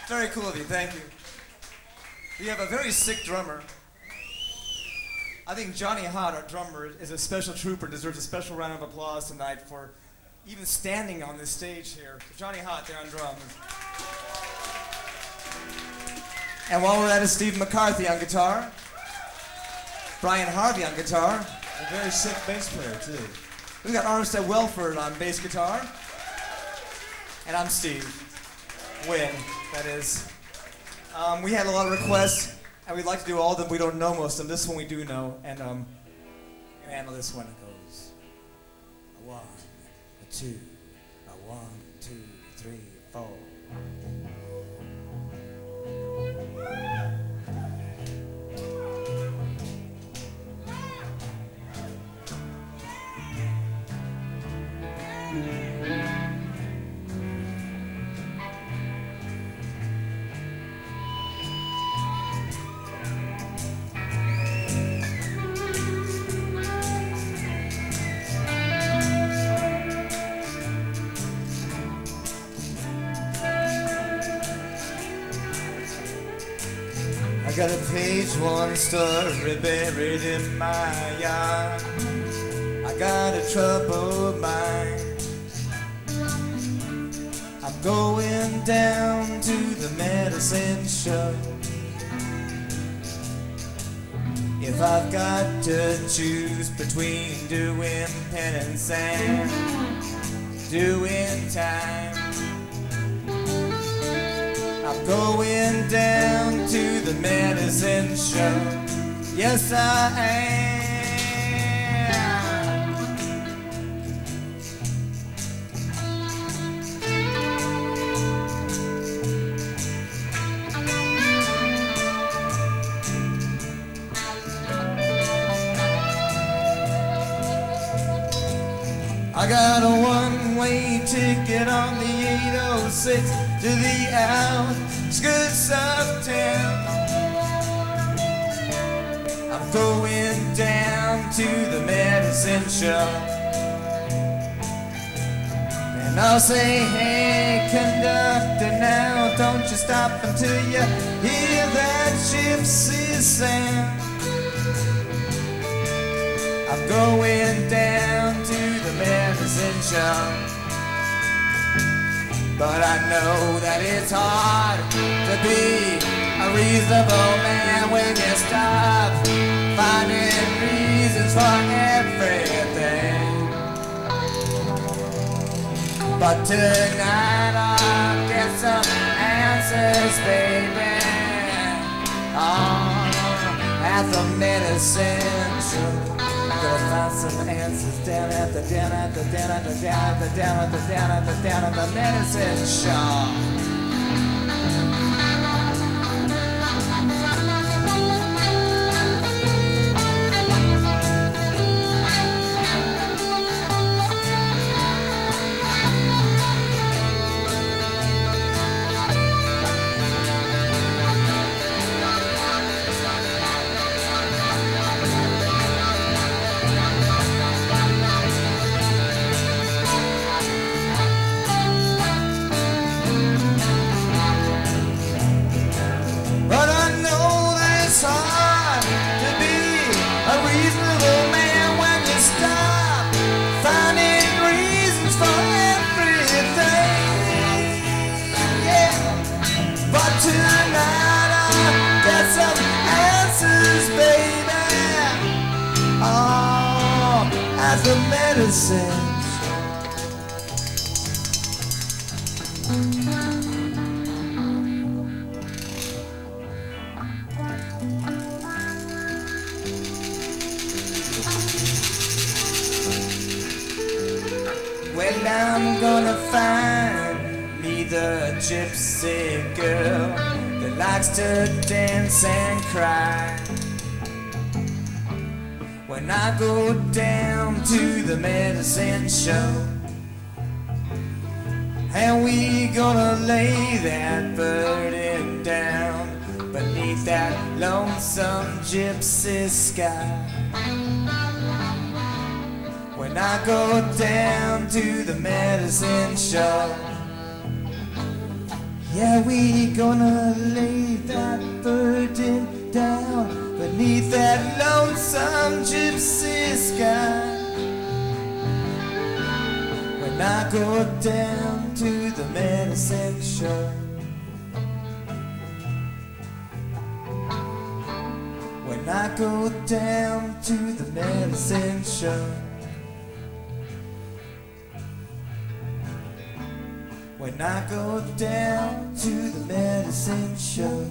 Very cool of you, thank you. We have a very sick drummer. I think Johnny Hott, our drummer, is a special trooper, deserves a special round of applause tonight for even standing on this stage here. So Johnny Hott there on drums. And while we're at it, Steve McCarthy on guitar. Brian Harvey on guitar. A very sick bass player, too. We've got Armstead Welford on bass guitar. And I'm Steve. Wynn, that is. We had a lot of requests, and we'd like to do all of them. We don't know most of them. This one we do know, and handle this one. It goes a 1, a 2, a 1, 2, 3, 4. I got a page one story buried in my yard. I got a troubled mind. I'm going down to the medicine show. If I've got to choose between doing penance and doing time, I'm going down to the medicine show. Yes, I am. I got a one-way ticket on the 806 to the outskirts of town. I'm going down to the medicine show. And I'll say, hey, conductor, now don't you stop until you hear that gypsy sound. I'm going down to the medicine show. But I know that it's hard to be a reasonable man when you stop finding reasons for everything. But tonight I'll get some answers, baby. Oh, at the medicine show. Gonna find some answers down at the medicine shop. The medicine. Well, I'm gonna find me the gypsy girl that likes to dance and cry. When I go down to the medicine show, and we gonna lay that burden down beneath that lonesome gypsy sky. When I go down to the medicine show, Yeah, we gonna lay that burden down beneath that lonesome gypsy sky. When I go down to the medicine show, when I go down to the medicine show, when I go down to the medicine show,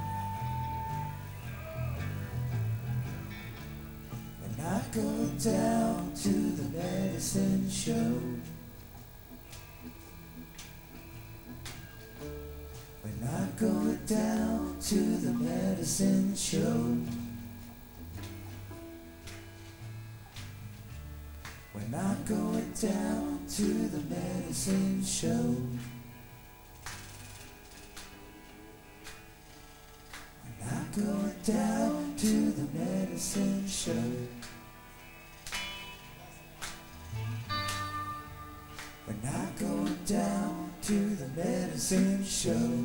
when I go down to the medicine show, when I go down to the medicine show, when I go down to the medicine show, when I go down to the medicine show, when I go down to the medicine show,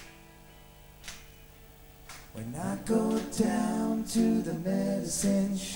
when I go down to the medicine show.